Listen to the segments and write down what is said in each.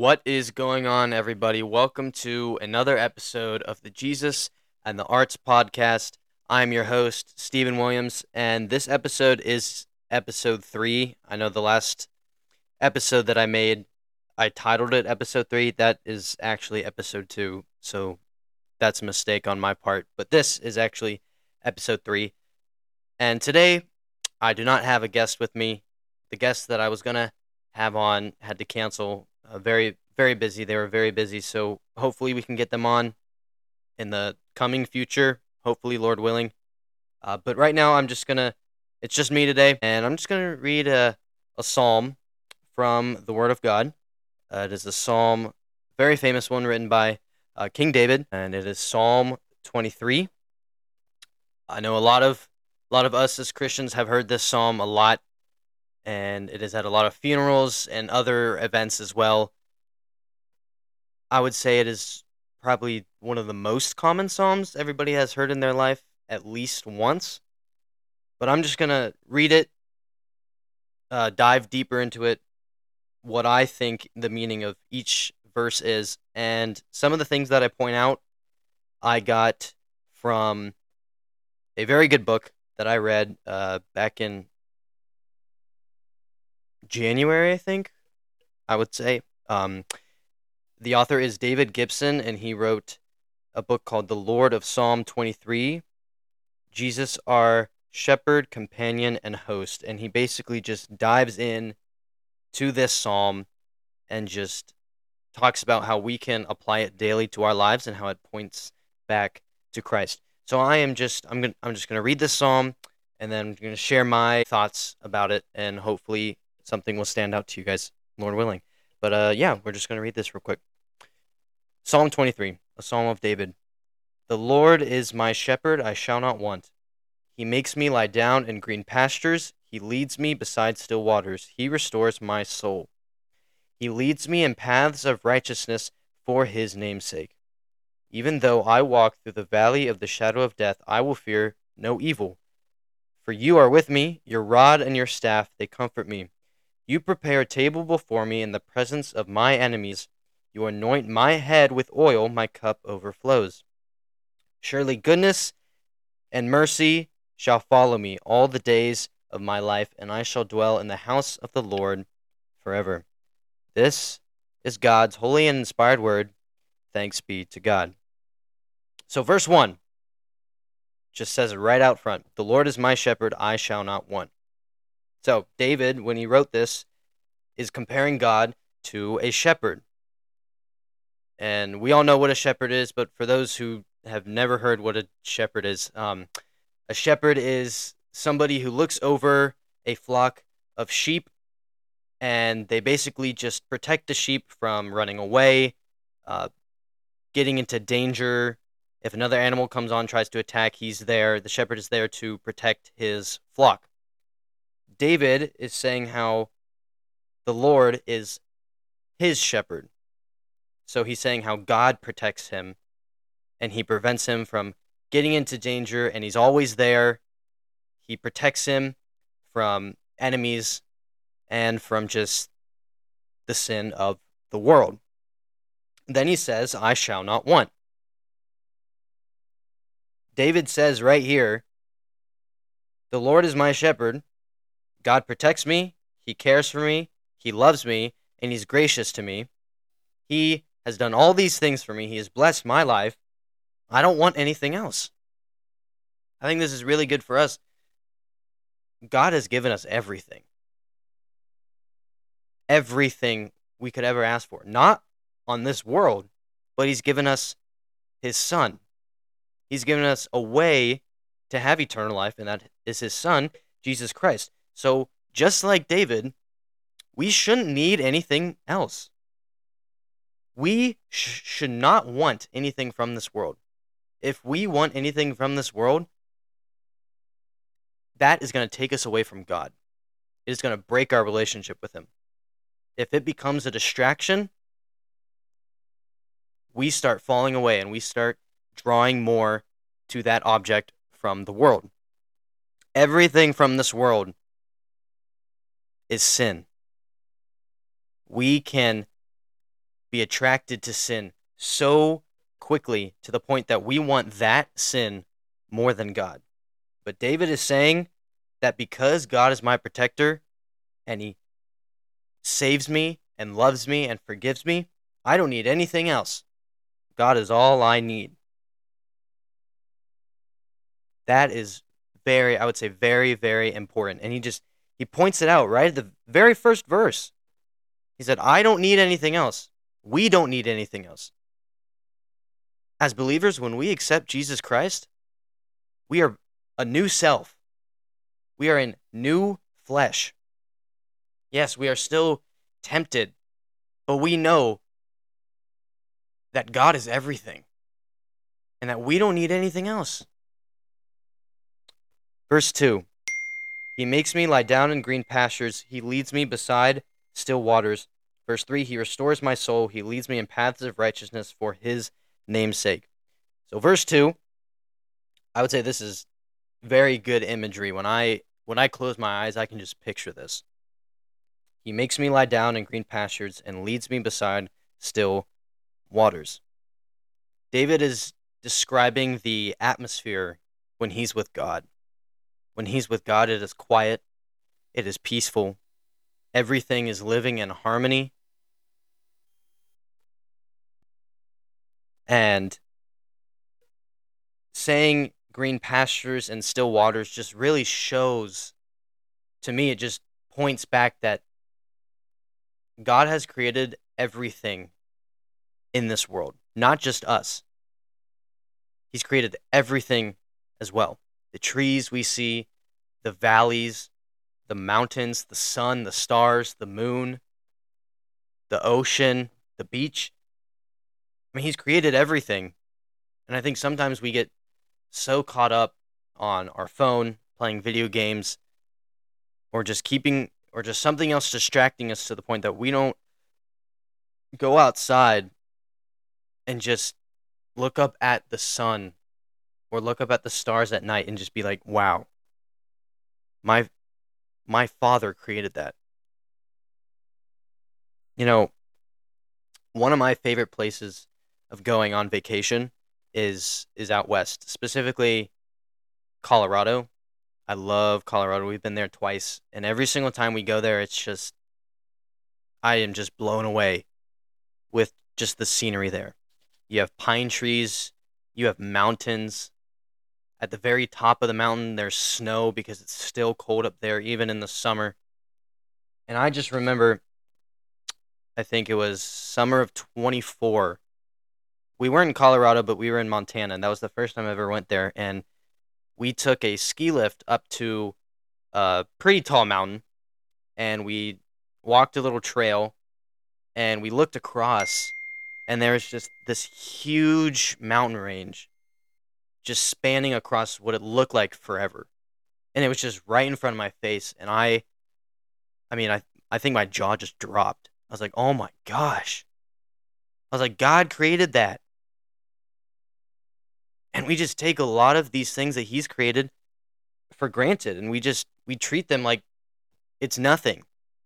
What is going on, everybody? Welcome to another episode of the Jesus and the Arts podcast. I'm your host, Stephen Williams, and this episode is episode 3. I know the last episode that I made, I titled it episode 3. That is actually episode 2, so that's a mistake on my part. But this is actually episode 3. And today, I do not have a guest with me. The guest that I was going to have on had to cancel. Very, very busy. They were very busy. So hopefully we can get them on in the coming future. Hopefully, Lord willing. But right now, it's just me today. And I'm just going to read a psalm from the Word of God. It is a psalm, very famous one written by King David. And it is Psalm 23. I know a lot of us as Christians have heard this psalm a lot, and it is at a lot of funerals and other events as well. I would say it is probably one of the most common psalms everybody has heard in their life at least once. But I'm just going to read it, dive deeper into it, what I think the meaning of each verse is, and some of the things that I point out I got from a very good book that I read back in January, I think, I would say. The author is David Gibson, and he wrote a book called The Lord of Psalm 23, Jesus our Shepherd, Companion, and Host. And he basically just dives in to this psalm and just talks about how we can apply it daily to our lives and how it points back to Christ. So I'm just going to read this psalm, and then I'm going to share my thoughts about it, and hopefully something will stand out to you guys, Lord willing. But yeah, we're just going to read this real quick. Psalm 23, a psalm of David. The Lord is my shepherd, I shall not want. He makes me lie down in green pastures. He leads me beside still waters. He restores my soul. He leads me in paths of righteousness for his name's sake. Even though I walk through the valley of the shadow of death, I will fear no evil. For you are with me, your rod and your staff, they comfort me. You prepare a table before me in the presence of my enemies. You anoint my head with oil, my cup overflows. Surely goodness and mercy shall follow me all the days of my life, and I shall dwell in the house of the Lord forever. This is God's holy and inspired word. Thanks be to God. So verse 1 just says it right out front. The Lord is my shepherd, I shall not want. So David, when he wrote this, is comparing God to a shepherd. And we all know what a shepherd is, but for those who have never heard what a shepherd is somebody who looks over a flock of sheep, and they basically just protect the sheep from running away, getting into danger. If another animal comes on, tries to attack, he's there. The shepherd is there to protect his flock. David is saying how the Lord is his shepherd. So he's saying how God protects him, and he prevents him from getting into danger, and he's always there. He protects him from enemies and from just the sin of the world. Then he says, I shall not want. David says right here, the Lord is my shepherd. God protects me. He cares for me. He loves me, and he's gracious to me. He has done all these things for me. He has blessed my life. I don't want anything else. I think this is really good for us. God has given us everything. Everything we could ever ask for. Not on this world, but he's given us his son. He's given us a way to have eternal life, and that is his son, Jesus Christ. So just like David, we shouldn't need anything else. We should not want anything from this world. If we want anything from this world, that is going to take us away from God. It is going to break our relationship with him. If it becomes a distraction, we start falling away and we start drawing more to that object from the world. Everything from this world is sin. We can be attracted to sin so quickly to the point that we want that sin more than God. But David is saying that because God is my protector and he saves me and loves me and forgives me, I don't need anything else. God is all I need. That is very, I would say, very, very important. And he points it out right at the very first verse. He said, I don't need anything else. We don't need anything else. As believers, when we accept Jesus Christ, we are a new self. We are in new flesh. Yes, we are still tempted, but we know that God is everything and that we don't need anything else. Verse 2, he makes me lie down in green pastures. He leads me beside still waters. Verse 3, he restores my soul. He leads me in paths of righteousness for his name's sake. So verse 2, I would say this is very good imagery. When I close my eyes, I can just picture this. He makes me lie down in green pastures and leads me beside still waters. David is describing the atmosphere when he's with God. When he's with God, it is quiet, it is peaceful, everything is living in harmony. And saying green pastures and still waters just really shows, to me, it just points back that God has created everything in this world, not just us. He's created everything as well. The trees we see, the valleys, the mountains, the sun, the stars, the moon, the ocean, the beach. I mean, he's created everything. And I think sometimes we get so caught up on our phone, playing video games, or just something else distracting us to the point that we don't go outside and just look up at the sun or look up at the stars at night and just be like, wow, my Father created that. You know, one of my favorite places of going on vacation is out west, specifically Colorado. I love Colorado. We've been there twice, and every single time we go there, I am just blown away with just the scenery there. You have pine trees, you have mountains. At the very top of the mountain, there's snow because it's still cold up there, even in the summer. And I just remember, I think it was summer of 24. We weren't in Colorado, but we were in Montana, and that was the first time I ever went there. And we took a ski lift up to a pretty tall mountain, and we walked a little trail, and we looked across, and there was just this huge mountain range just spanning across what it looked like forever. And it was just right in front of my face, and I think my jaw just dropped. I was like, oh my gosh. I was like, God created that. And we just take a lot of these things that he's created for granted, and we treat them like it's nothing.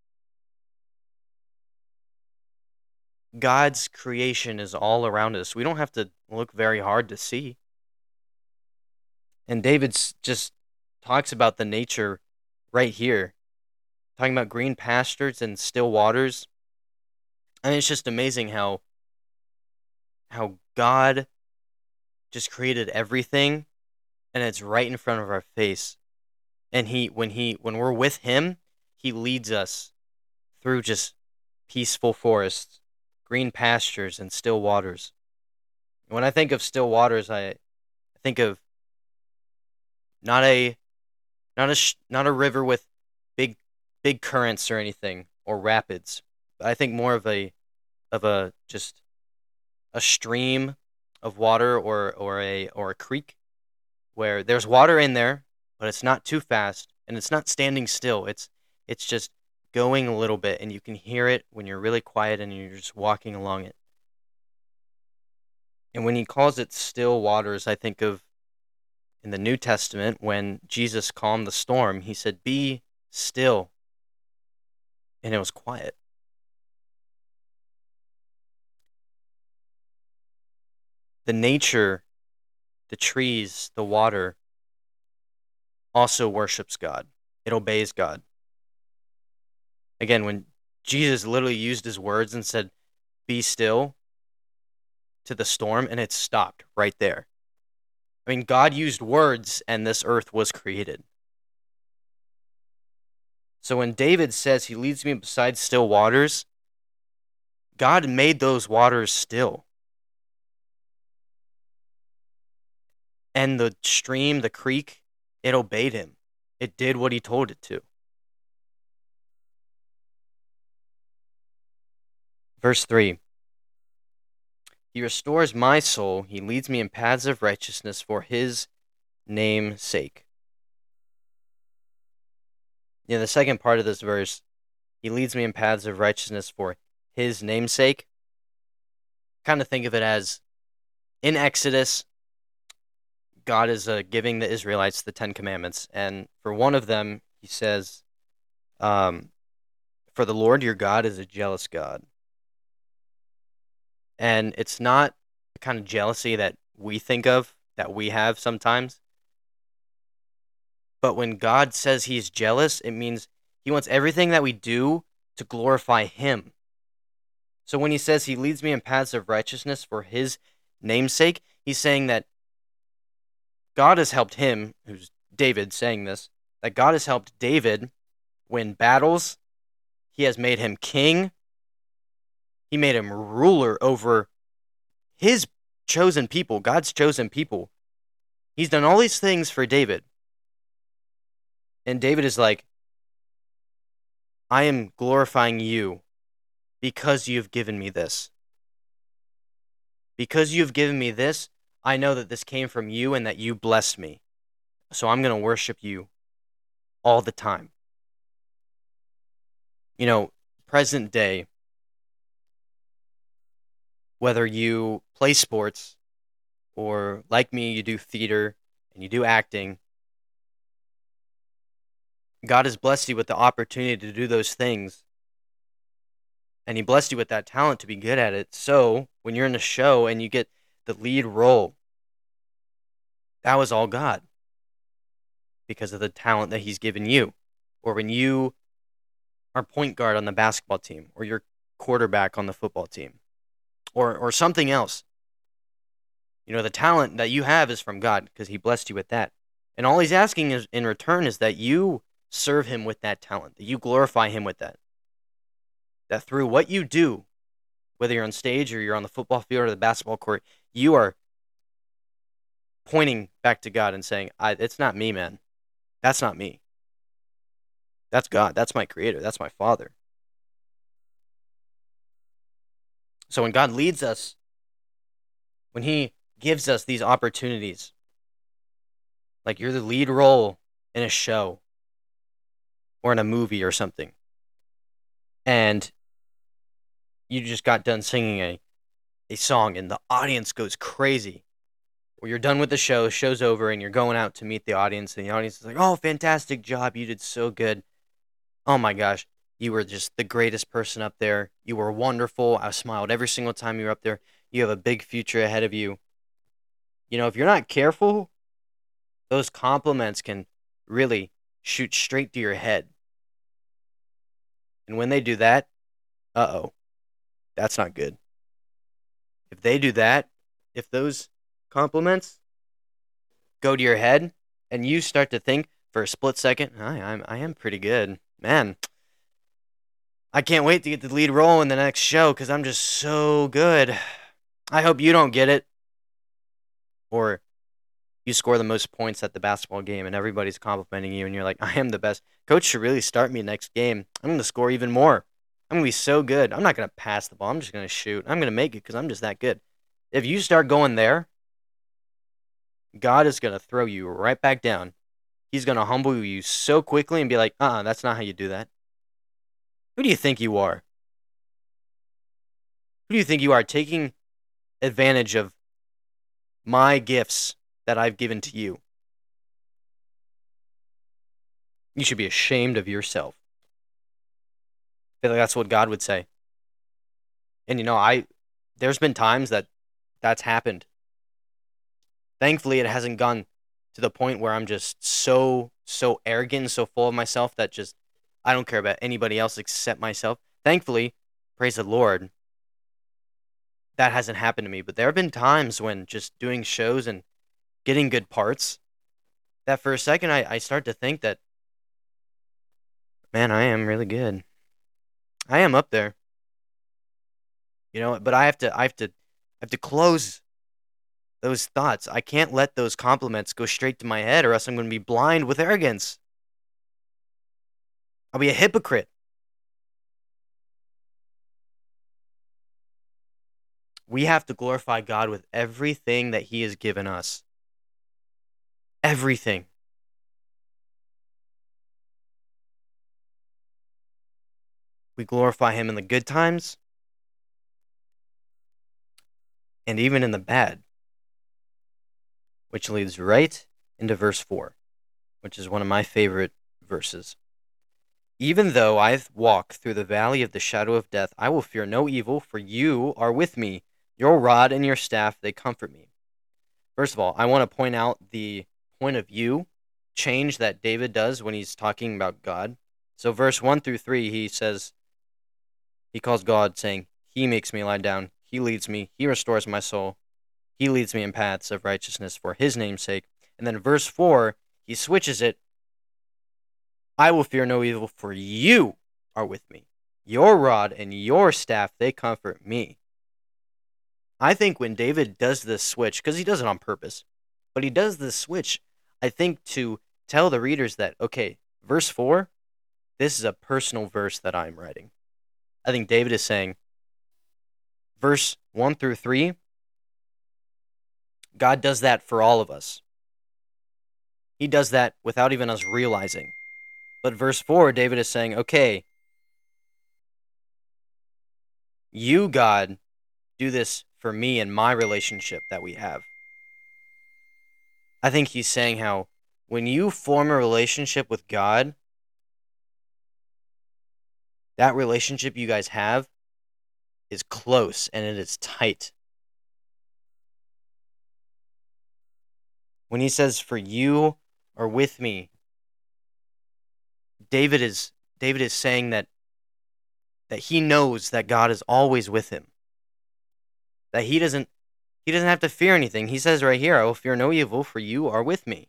God's creation is all around us. We don't have to look very hard to see. And David's just talks about the nature right here, talking about green pastures and still waters. And it's just amazing how God just created everything, and it's right in front of our face. And when we're with him, he leads us through just peaceful forests, green pastures, and still waters. When I think of still waters, I think of not a river with big currents or anything, or rapids. But I think more of a just a stream of water, or a creek where there's water in there, but it's not too fast and it's not standing still. It's just going a little bit, and you can hear it when you're really quiet and you're just walking along it. And when he calls it still waters, I think of in the New Testament when Jesus calmed the storm, he said, "Be still." And it was quiet. the nature, the trees, the water also worships God. It obeys God. Again, when Jesus literally used his words and said, "Be still," to the storm, and it stopped right there. I mean, God used words and this earth was created. So when David says he leads me beside still waters, God made those waters still. And the stream, the creek, it obeyed him. It did what he told it to. Verse 3. He restores my soul. He leads me in paths of righteousness for his name's sake. The second part of this verse, he leads me in paths of righteousness for his name's sake. Kind of think of it as in Exodus, God is giving the Israelites the 10 Commandments. And for one of them, he says, for the Lord your God is a jealous God. And it's not the kind of jealousy that we think of, that we have sometimes. But when God says he's jealous, it means he wants everything that we do to glorify him. So when he says he leads me in paths of righteousness for his name's sake, he's saying that God has helped him, who's David saying this, that God has helped David win battles. He has made him king. He made him ruler over his chosen people, God's chosen people. He's done all these things for David. And David is like, I am glorifying you because you've given me this. Because you've given me this, I know that this came from you and that you blessed me. So I'm going to worship you all the time. Present day, whether you play sports or like me, you do theater and you do acting, God has blessed you with the opportunity to do those things. And he blessed you with that talent to be good at it. So when you're in a show and you get the lead role, that was all God because of the talent that he's given you. Or when you are point guard on the basketball team, or you're quarterback on the football team, or something else. The talent that you have is from God because he blessed you with that. And all he's asking is, in return, is that you serve him with that talent, that you glorify him with that. That through what you do, whether you're on stage or you're on the football field or the basketball court, you are pointing back to God and saying, it's not me, man. That's not me. That's God. That's my creator. That's my father. So when God leads us, when he gives us these opportunities, like you're the lead role in a show or in a movie or something, and you just got done singing a song and the audience goes crazy, or you're done with the show's over, and you're going out to meet the audience, and the audience is like, oh, fantastic job, you did so good. Oh my gosh, you were just the greatest person up there. You were wonderful. I smiled every single time you were up there. You have a big future ahead of you. If you're not careful, those compliments can really shoot straight to your head. And when they do that, that's not good. If they do that, if those compliments go to your head and you start to think for a split second, I am pretty good. Man, I can't wait to get the lead role in the next show because I'm just so good. I hope you don't get it. Or you score the most points at the basketball game and everybody's complimenting you and you're like, I am the best. Coach should really start me next game. I'm going to score even more. I'm going to be so good. I'm not going to pass the ball. I'm just going to shoot. I'm going to make it because I'm just that good. If you start going there, God is going to throw you right back down. He's going to humble you so quickly and be like, that's not how you do that. Who do you think you are? Who do you think you are, taking advantage of my gifts that I've given to you? You should be ashamed of yourself. I feel like that's what God would say. And there's been times that's happened Thankfully, it hasn't gone to the point where I'm just so arrogant, so full of myself that just I don't care about anybody else except myself. Thankfully, praise the Lord, that hasn't happened to me. But there have been times when just doing shows and getting good parts, that for a second I start to think that, man, I am really good. I am up there, but I have to close those thoughts. I can't let those compliments go straight to my head, or else I'm going to be blind with arrogance. I'll be a hypocrite. We have to glorify God with everything that He has given us. Everything. We glorify Him in the good times and even in the bad, which leads right into verse 4, which is one of my favorite verses. Even though I walk through the valley of the shadow of death, I will fear no evil, for you are with me. Your rod and your staff, they comfort me. First of all, I want to point out the point of view change that David does when he's talking about God. So, verse 1 through 3, he calls God, saying, He makes me lie down, He leads me, He restores my soul, He leads me in paths of righteousness for His name's sake. And then verse 4, he switches it. I will fear no evil, for you are with me. Your rod and your staff, they comfort me. I think when David does this switch, because he does it on purpose, but he does this switch, I think to tell the readers that, okay, verse 4, this is a personal verse that I'm writing. I think David is saying, verse 1 through 3, God does that for all of us. He does that without even us realizing. But verse 4, David is saying, okay, you, God, do this for me and my relationship that we have. I think he's saying how when you form a relationship with God, that relationship you guys have is close and it is tight. When he says, for you are with me, David is saying that he knows that God is always with him. That he doesn't have to fear anything. He says right here, I will fear no evil, for you are with me.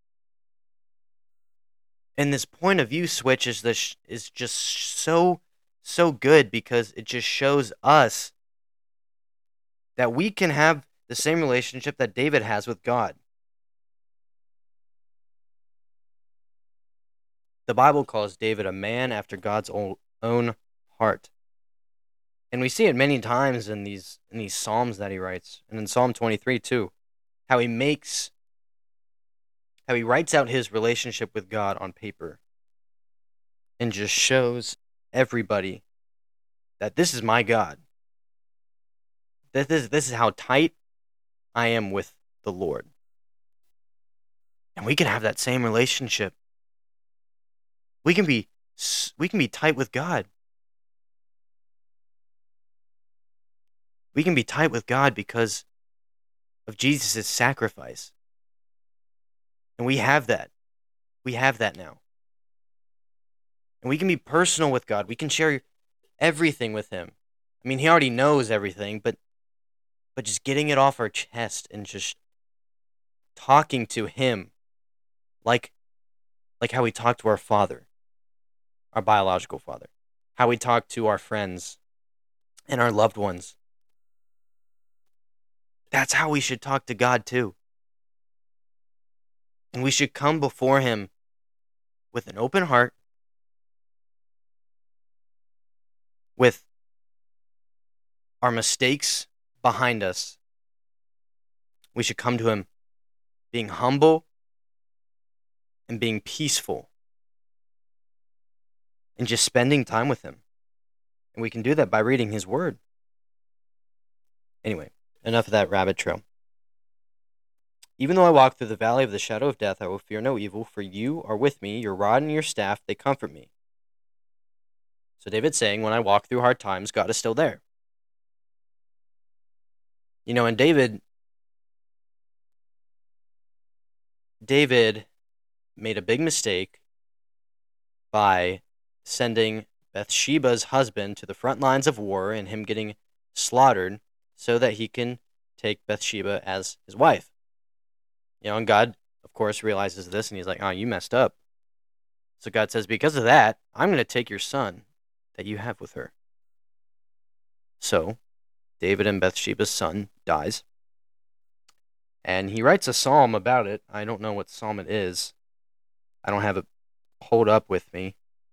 And this point of view switch is just so good, because it just shows us that we can have the same relationship that David has with God. The Bible calls David a man after God's own heart. And we see it many times in these Psalms that he writes, and in Psalm 23 too, how he writes out his relationship with God on paper and just shows everybody that this is my God. That this is how tight I am with the Lord. And we can have that same relationship. We can be tight with God. We can be tight with God because of Jesus' sacrifice. And we have that. We have that now. And we can be personal with God. We can share everything with Him. I mean, He already knows everything, but just getting it off our chest and just talking to Him like how we talk to our Father, our biological Father, how we talk to our friends and our loved ones. That's how we should talk to God too. And we should come before Him with an open heart, with our mistakes behind us. We should come to Him being humble and being peaceful and just spending time with Him. And we can do that by reading His Word. Anyway, enough of that rabbit trail. Even though I walk through the valley of the shadow of death, I will fear no evil, for you are with me, your rod and your staff, they comfort me. So David's saying, when I walk through hard times, God is still there. And David, David made a big mistake by sending Bathsheba's husband to the front lines of war and him getting slaughtered so that he can take Bathsheba as his wife. And God, of course, realizes this and he's like, oh, you messed up. So God says, because of that, I'm going to take your son that you have with her. So David and Bathsheba's son dies. And he writes a psalm about it. I don't know what psalm it is. I don't have it pulled up with me.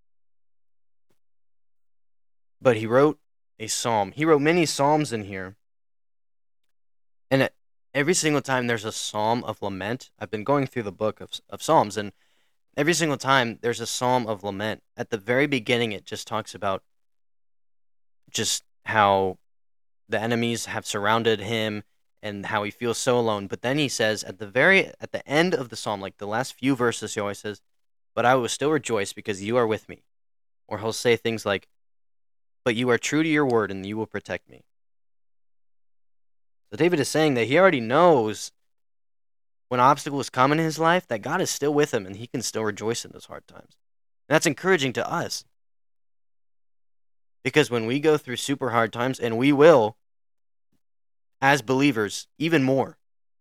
But he wrote a psalm. He wrote many psalms in here. And every single time there's a psalm of lament. I've been going through the book of Psalms, and every single time there's a psalm of lament. At the very beginning, it just talks about just how the enemies have surrounded him and how he feels so alone. But then he says at the end of the psalm, like the last few verses, he always says, but I will still rejoice because you are with me. Or he'll say things like, but you are true to your word and you will protect me. So David is saying that he already knows when obstacles come in his life that God is still with him and he can still rejoice in those hard times. And that's encouraging to us. Because when we go through super hard times, and we will, as believers, even more.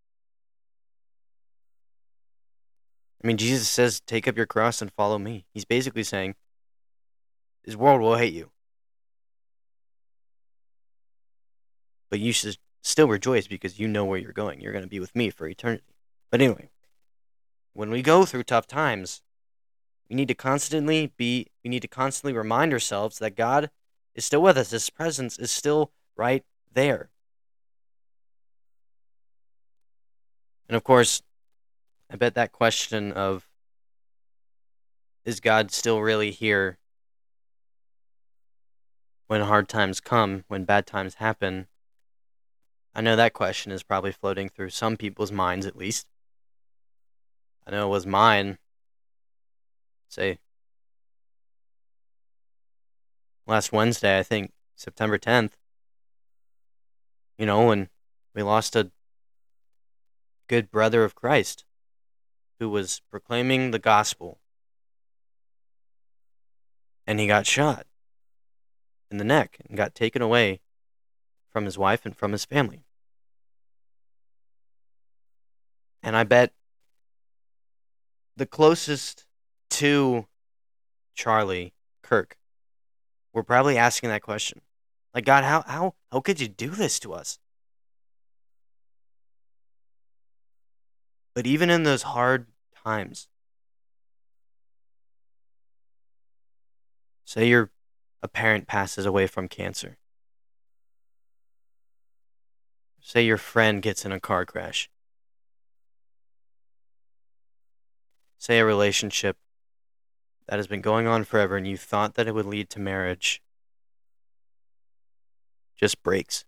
I mean, Jesus says, take up your cross and follow me. He's basically saying, this world will hate you. But you should still rejoice because you know where you're going. You're going to be with me for eternity. But anyway, when we go through tough times, we need to constantly remind ourselves that God is still with us. His presence is still right there. And of course, I bet that question of, is God still really here when hard times come, when bad times happen? I know that question is probably floating through some people's minds, at least. I know it was mine, say, last Wednesday, I think, September 10th. When we lost a good brother of Christ who was proclaiming the gospel. And he got shot in the neck and got taken away from his wife and from his family. And I bet the closest to Charlie Kirk were probably asking that question. Like, God, how could you do this to us? But even in those hard times, say a parent passes away from cancer. Say your friend gets in a car crash. Say a relationship that has been going on forever and you thought that it would lead to marriage just breaks.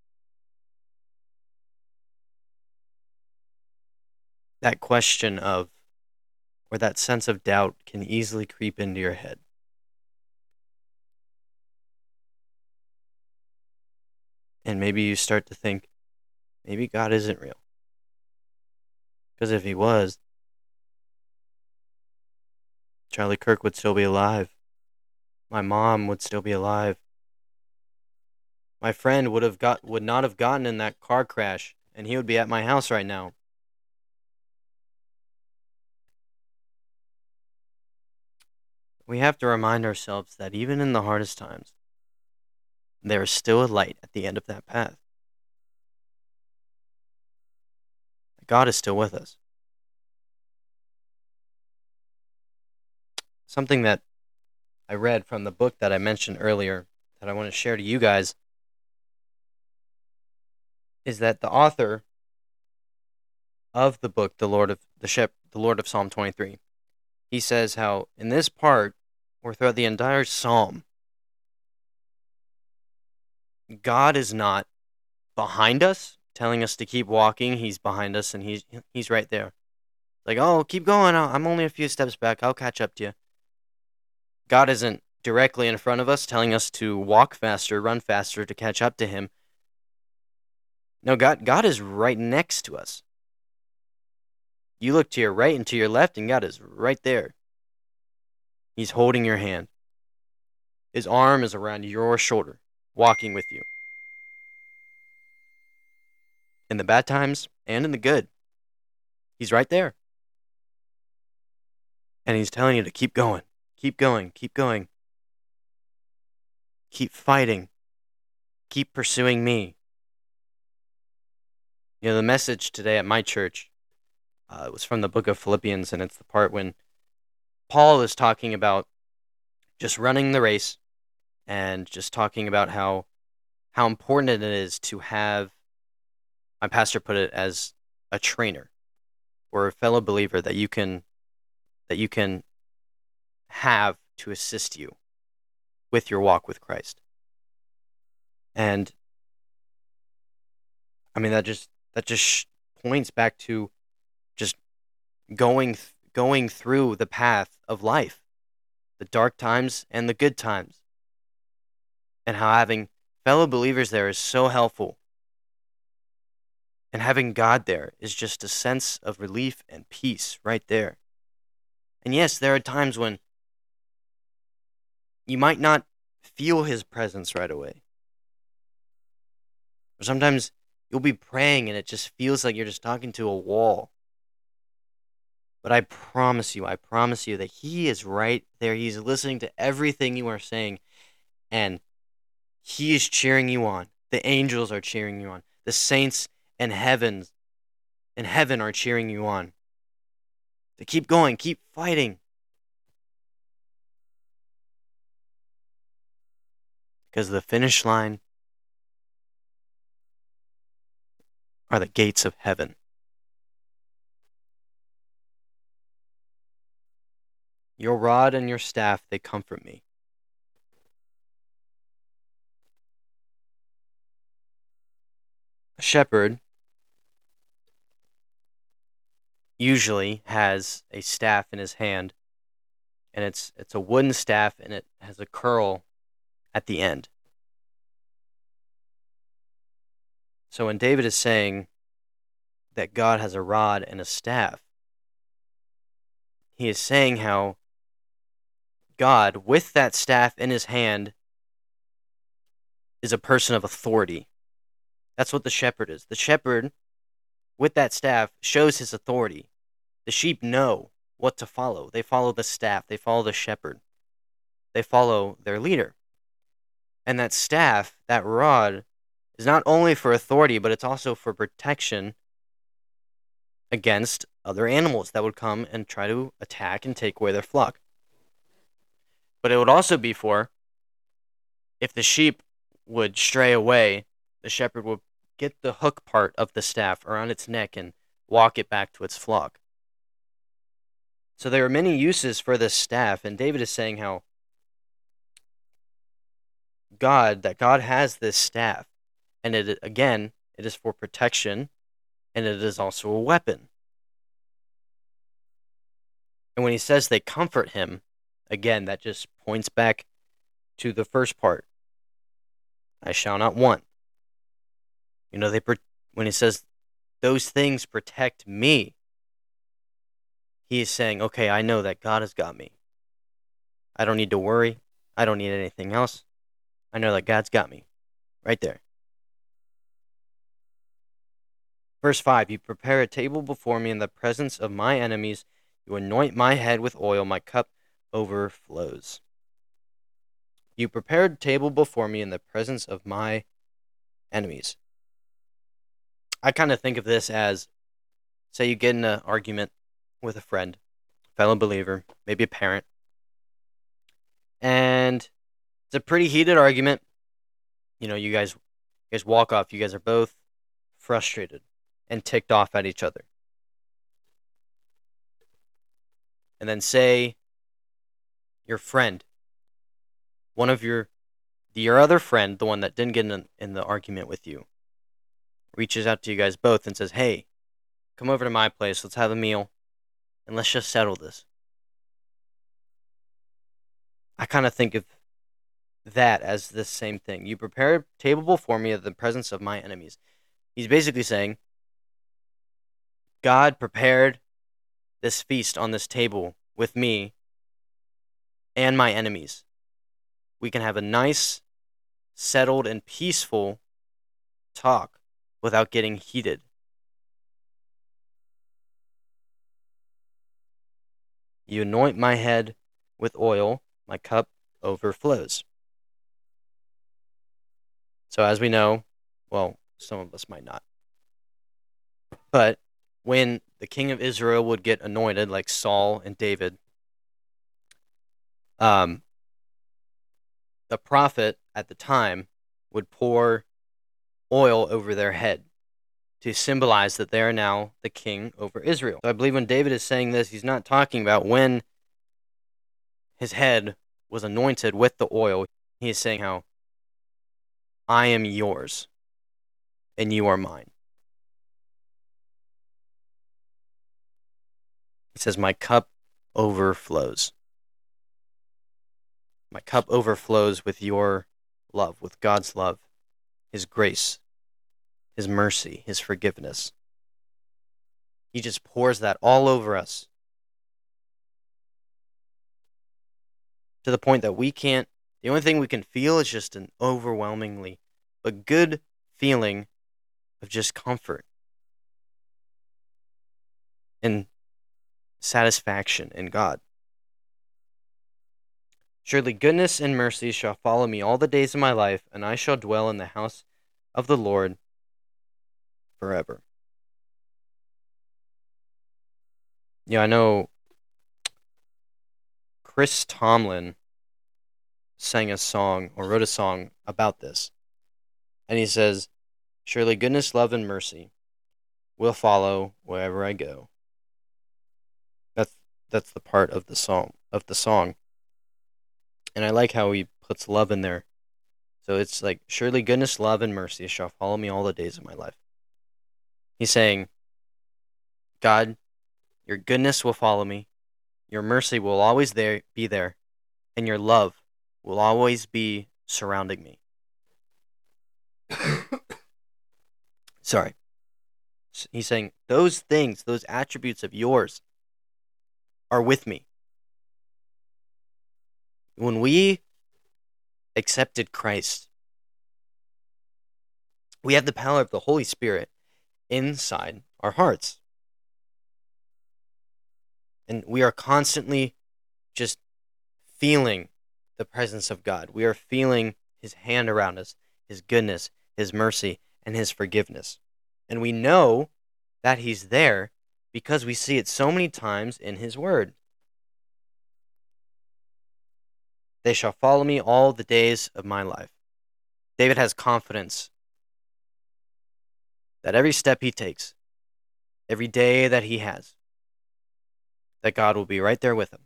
That question of, or that sense of doubt can easily creep into your head. And maybe you start to think, maybe God isn't real. Because if he was, Charlie Kirk would still be alive. My mom would still be alive. My friend would not have gotten in that car crash, and he would be at my house right now. We have to remind ourselves that even in the hardest times, there is still a light at the end of that path. God is still with us. Something that I read from the book that I mentioned earlier that I want to share to you guys is that the author of the book, the Lord of Psalm 23, he says how in this part, or throughout the entire psalm, God is not behind us, telling us to keep walking. He's behind us, and he's right there. Like, oh, keep going. I'm only a few steps back. I'll catch up to you. God isn't directly in front of us, telling us to walk faster, run faster to catch up to him. No, God is right next to us. You look to your right and to your left, and God is right there. He's holding your hand. His arm is around your shoulder, walking with you. In the bad times and in the good, He's right there. And He's telling you to keep going, keep going, keep going. Keep fighting. Keep pursuing me. You know, the message today at my church was from the book of Philippians, and it's the part when Paul is talking about just running the race and just talking about how important it is to have, my pastor put it as a trainer or a fellow believer that you can have to assist you with your walk with Christ. And I mean that just points back to just going through the path of life, the dark times and the good times, and how having fellow believers there is so helpful. And having God there is just a sense of relief and peace right there. And yes, there are times when you might not feel His presence right away. Or sometimes you'll be praying and it just feels like you're just talking to a wall. But I promise you that He is right there. He's listening to everything you are saying, and He is cheering you on. The angels are cheering you on. The saints in heaven are cheering you on. To keep going, keep fighting. Because the finish line are the gates of heaven. Your rod and your staff, they comfort me. A shepherd usually has a staff in his hand, and it's a wooden staff, and it has a curl at the end. So when David is saying that God has a rod and a staff, he is saying how God, with that staff in his hand, is a person of authority. That's what the shepherd is. The shepherd, with that staff, shows his authority. The sheep know what to follow. They follow the staff. They follow the shepherd. They follow their leader. And that staff, that rod, is not only for authority, but it's also for protection against other animals that would come and try to attack and take away their flock. But it would also be for, if the sheep would stray away, the shepherd would get the hook part of the staff around its neck and walk it back to its flock. So there are many uses for this staff, and David is saying how God has this staff, and it is for protection, and it is also a weapon. And when he says they comfort him, again, that just points back to the first part. I shall not want. You know, when he says those things protect me, he is saying, okay, I know that God has got me. I don't need to worry. I don't need anything else. I know that God's got me. Right there. Verse 5, you prepare a table before me in the presence of my enemies. You anoint my head with oil. My cup overflows. You prepared a table before me in the presence of my enemies. I kind of think of this as, say you get in an argument with a friend, fellow believer, maybe a parent, and it's a pretty heated argument. You know, you guys walk off. You guys are both frustrated and ticked off at each other. And then say your friend, one of your other friend, the one that didn't get in the argument with you, reaches out to you guys both and says, hey, come over to my place, let's have a meal, and let's just settle this. I kind of think of that as the same thing. You prepare a table before me in the presence of my enemies. He's basically saying, God prepared this feast on this table with me and my enemies. We can have a nice, settled, and peaceful talk without getting heated. You anoint my head with oil, my cup overflows. So, as we know, well, some of us might not, but when the king of Israel would get anointed, like Saul and David, the prophet at the time would pour oil over their head to symbolize that they are now the king over Israel. So I believe when David is saying this, he's not talking about when his head was anointed with the oil. He is saying how I am yours and you are mine. He says, my cup overflows. My cup overflows with your love, with God's love, His grace, His mercy, His forgiveness. He just pours that all over us to the point that the only thing we can feel is just an overwhelmingly, but good feeling of just comfort and satisfaction in God. Surely goodness and mercy shall follow me all the days of my life, and I shall dwell in the house of the Lord forever. Yeah, I know Chris Tomlin sang a song or wrote a song about this. And he says, surely goodness, love, and mercy will follow wherever I go. That's the part of the song. And I like how he puts love in there. So it's like, surely goodness, love, and mercy shall follow me all the days of my life. He's saying, God, your goodness will follow me, your mercy will always be there, and your love will always be surrounding me. Sorry. He's saying, those things, those attributes of yours are with me. When we accepted Christ, we have the power of the Holy Spirit inside our hearts. And we are constantly just feeling the presence of God. We are feeling His hand around us, His goodness, His mercy, and His forgiveness. And we know that He's there because we see it so many times in His Word. They shall follow me all the days of my life. David has confidence that every step he takes, every day that he has, that God will be right there with him.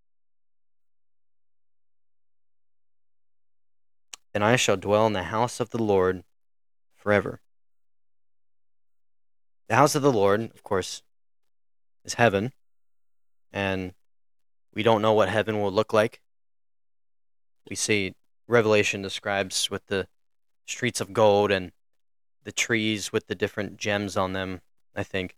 And I shall dwell in the house of the Lord forever. The house of the Lord, of course, is heaven, and we don't know what heaven will look like. We see Revelation describes with the streets of gold and the trees with the different gems on them, I think.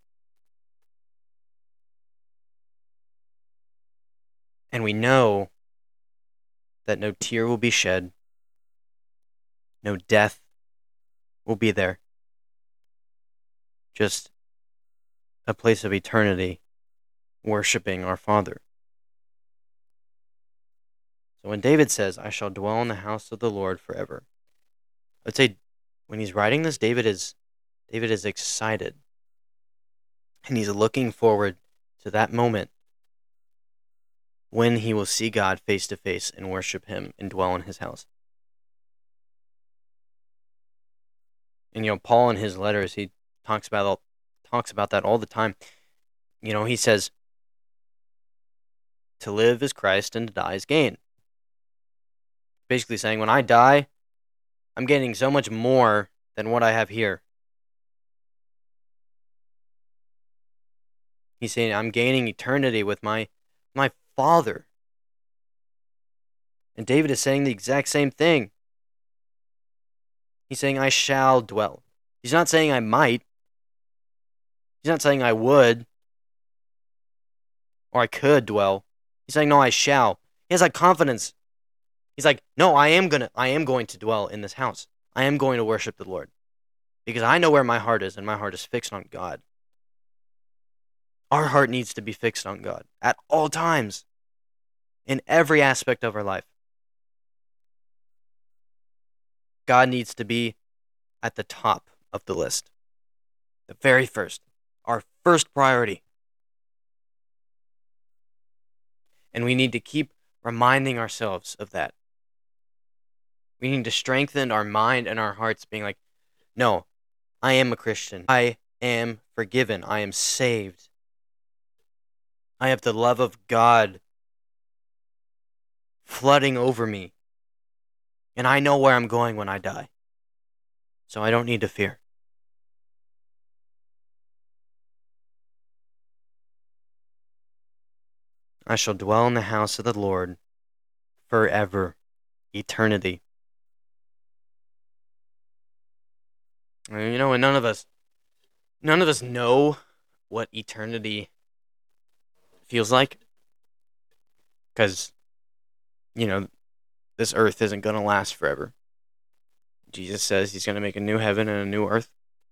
And we know that no tear will be shed, no death will be there. Just a place of eternity, worshiping our Father. So when David says, I shall dwell in the house of the Lord forever, I'd say when he's writing this, David is excited. And he's looking forward to that moment when he will see God face to face and worship Him and dwell in His house. And Paul in his letters, he talks about that all the time. He says, to live is Christ and to die is gain. Basically saying, when I die, I'm gaining so much more than what I have here. He's saying, I'm gaining eternity with my Father. And David is saying the exact same thing. He's saying, I shall dwell. He's not saying I might. He's not saying I would. or I could dwell. He's like, no, I shall. He has like confidence. He's like, no, I am going to dwell in this house. I am going to worship the Lord because I know where my heart is, and my heart is fixed on God. Our heart needs to be fixed on God at all times, in every aspect of our life. God needs to be at the top of the list. The very first. Our first priority. And we need to keep reminding ourselves of that. We need to strengthen our mind and our hearts, being like, no, I am a Christian. I am forgiven. I am saved. I have the love of God flooding over me. And I know where I'm going when I die. So I don't need to fear. I shall dwell in the house of the Lord forever, eternity. And none of us know what eternity feels like, because this earth isn't going to last forever. Jesus says he's going to make a new heaven and a new earth.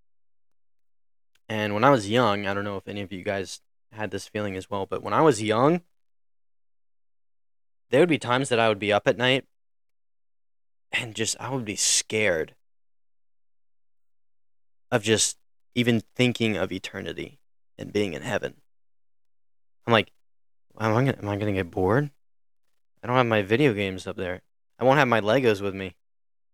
And when I was young, I don't know if any of you guys had this feeling as well, but when I was young, there would be times that I would be up at night and I would be scared of just even thinking of eternity and being in heaven. I'm like, am I gonna get bored? I don't have my video games up there. I won't have my Legos with me.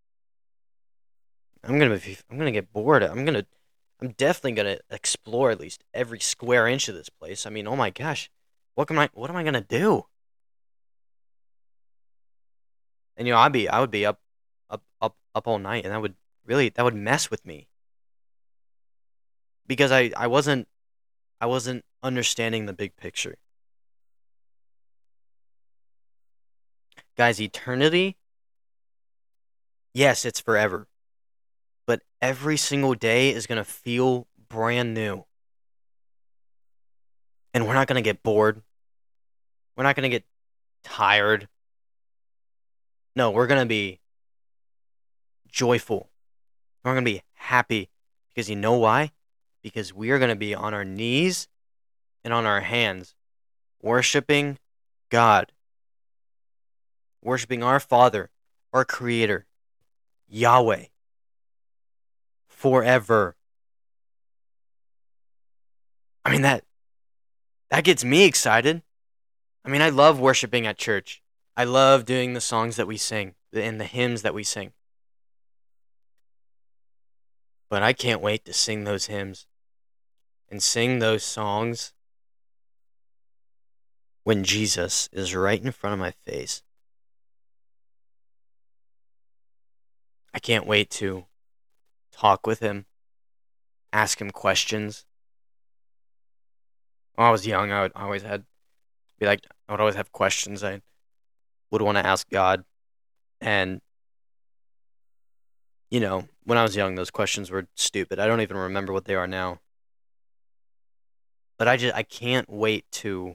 I'm gonna get bored. I'm definitely gonna explore at least every square inch of this place. I mean, oh my gosh, what am I gonna do? And I would be up all night, and that would mess with me because I wasn't understanding the big picture. Guys, eternity, yes, it's forever. But every single day is going to feel brand new. And we're not going to get bored. We're not going to get tired. No, we're going to be joyful. We're going to be happy. Because you know why? Because we are going to be on our knees and on our hands, worshiping God, worshiping our Father, our Creator, Yahweh, forever. I mean, that gets me excited. I mean, I love worshiping at church. I love doing the songs that we sing and the hymns that we sing. But I can't wait to sing those hymns and sing those songs when Jesus is right in front of my face. I can't wait to talk with him, ask him questions. When I was young, I would always have questions I would want to ask God. And, when I was young, those questions were stupid. I don't even remember what they are now. But I can't wait to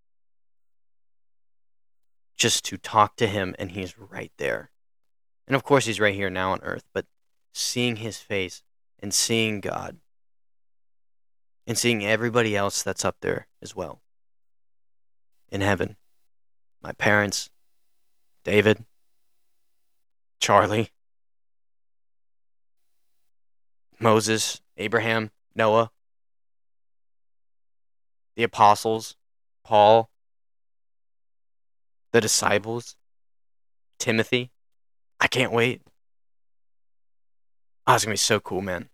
talk to him, and he's right there. And of course, he's right here now on earth, but seeing his face and seeing God and seeing everybody else that's up there as well in heaven. My parents, David, Charlie, Moses, Abraham, Noah, the apostles, Paul, the disciples, Timothy. I can't wait. Oh, it's going to be so cool, man.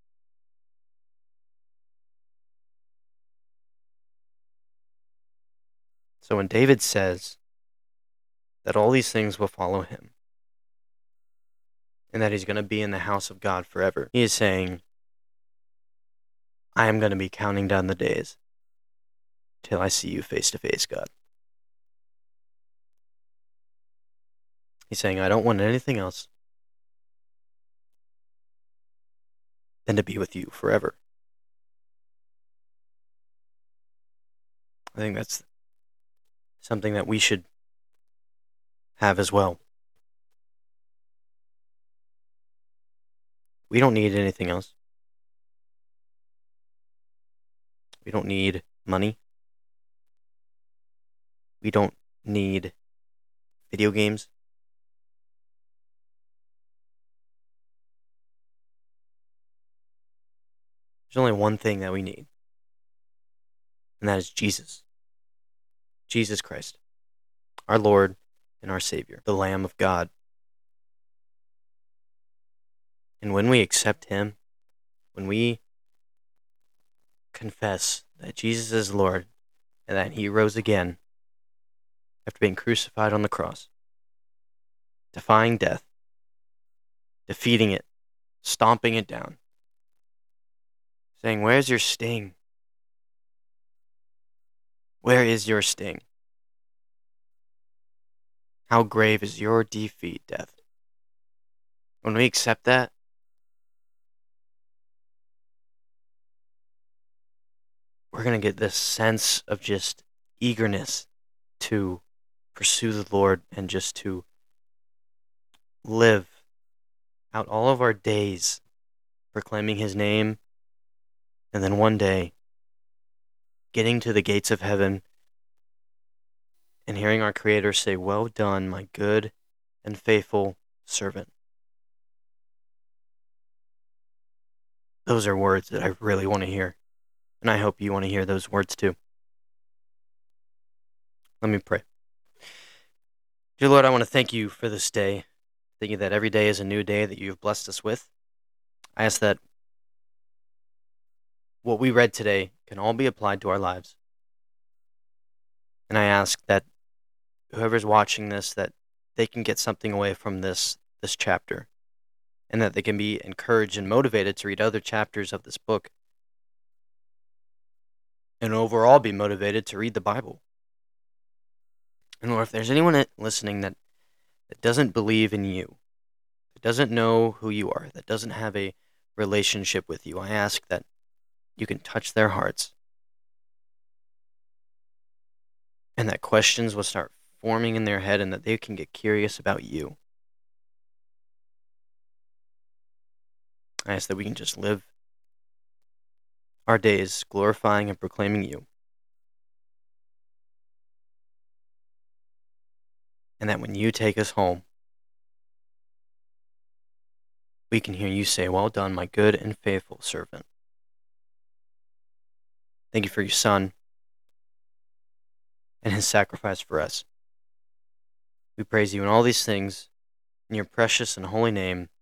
So when David says that all these things will follow him and that he's going to be in the house of God forever, he is saying, I am going to be counting down the days till I see you face to face, God. He's saying, I don't want anything else than to be with you forever. I think something that we should have as well. We don't need anything else. We don't need money. We don't need video games. There's only one thing that we need, and that is Jesus. Jesus Christ, our Lord and our Savior, the Lamb of God. And when we accept Him, when we confess that Jesus is Lord and that He rose again after being crucified on the cross, defying death, defeating it, stomping it down, saying, "Where's your sting? Where is your sting? How grave is your defeat, death?" When we accept that, we're going to get this sense of just eagerness to pursue the Lord and just to live out all of our days proclaiming His name, and then one day getting to the gates of heaven and hearing our Creator say, "Well done, my good and faithful servant." Those are words that I really want to hear, and I hope you want to hear those words too. Let me pray. Dear Lord, I want to thank You for this day. Thank You that every day is a new day that You have blessed us with. I ask that what we read today can all be applied to our lives. And I ask that whoever's watching this, that they can get something away from this chapter, and that they can be encouraged and motivated to read other chapters of this book, and overall be motivated to read the Bible. And Lord, if there's anyone listening that doesn't believe in You, that doesn't know who You are, that doesn't have a relationship with You, I ask that You can touch their hearts, and that questions will start forming in their head, and that they can get curious about You. I ask that we can just live our days glorifying and proclaiming You, and that when You take us home, we can hear You say, "Well done, my good and faithful servant." Thank You for Your Son and His sacrifice for us. We praise You in all these things, in Your precious and holy name.